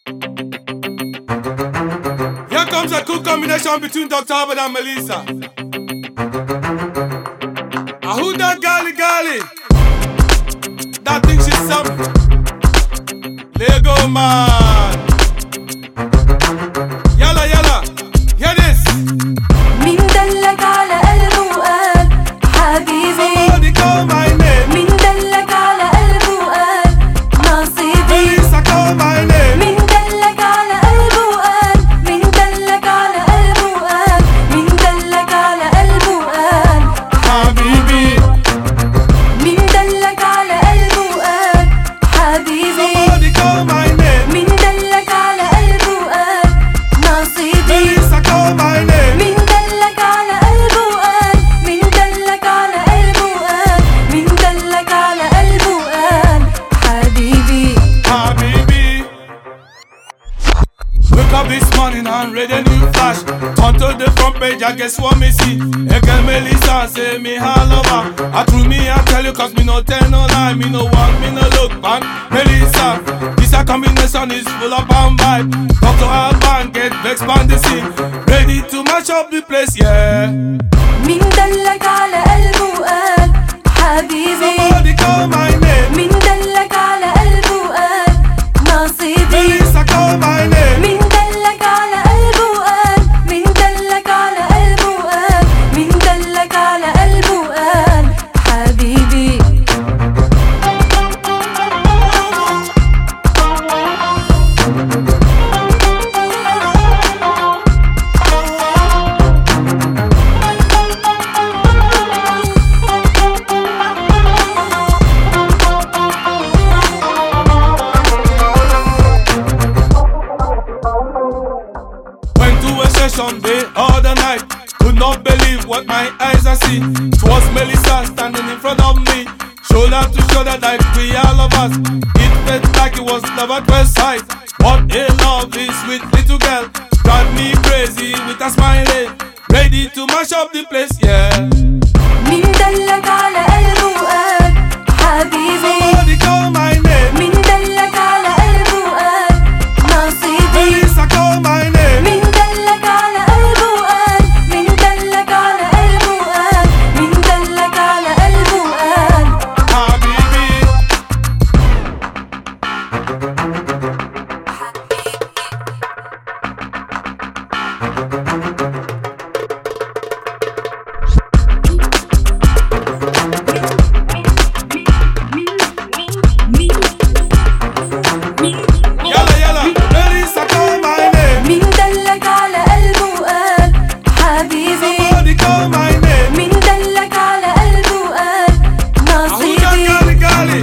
Here comes a cool combination between Dr. Albert and Melissa. Who that gali gali? That thinks she's something. Lego man. Yalla yalla, hear this. مين دلك على قلبه وقال حبيبي؟ Somebody call my name. مين دلك على قلبه وقال نصيبي؟ Melissa call my name. مين دلك على قلبه وقال؟ مين دلك على قلبه وقال؟ مين دلك على قلبه وقال حبيبي. مين دلك على قلبه وقال حبيبي؟ Somebody call my name. مين دلك على قلبه وقال نصيبي؟ Melissa call my name. مين دلك على قلبه وقال؟ مين دلك على قلبه وقال؟ مين دلك على قلبه وقال حبيبي؟ Habibi. Wake up this morning and read a new flash. Turn to the front page, I guess what me see. A girl Melissa say me all over. I through me I tell you cause me no tell no lie. Me no want, me no look back. Melissa, this a combination is full of bomb vibe. Dr. Alban get vexed on the scene. Ready to mash up the place, yeah. مين دلك على قلبه وقال حبيبي؟ Somebody call my name. مين دلك على قلبه وقال نصيبي؟ Melissa call my name. مين دلك على قلبه وقال؟ مين دلك على قلبه وقال؟ مين دلك على قلبه وقال حبيبي؟ Went to a session the other night. Could not believe what my eyes are see. It was Melissa standing in front of me, shoulder to shoulder like we all of us. It felt like it was love at first sight. What a lovely sweet little girl. Drive me crazy with a smile. Ready to mash up the place, yeah. مين دلك على قلبه وقال حبيبي؟ Somebody call my name. مين دلك على قلبه وقال نصيبي؟ Melissa call my name. مين دلك على قلبه وقال؟ مين دلك على قلبه وقال؟ مين دلك على قلبه وقال Habibi. Yalla yalla, Melissa call my name. مين دلك على قلبه وقال حبيبي؟ Somebody call my name. مين دلك على قلبه وقال Who that نصيبي؟ gali gali?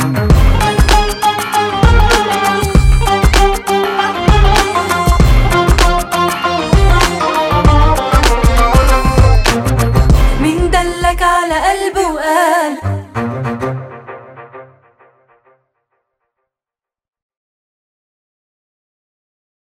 مين دلك على قلبه وقال